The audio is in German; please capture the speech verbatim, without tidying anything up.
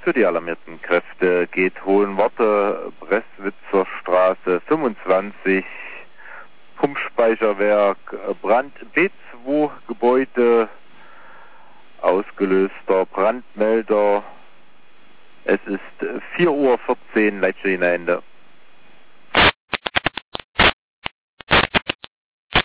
Für die alarmierten Kräfte geht Hohenwarte, Bresswitzer Straße fünfundzwanzig, Pumpspeicherwerk, Brand B zwei Gebäude, ausgelöster Brandmelder. Es ist vier Uhr vierzehn, Leitstelle Ende.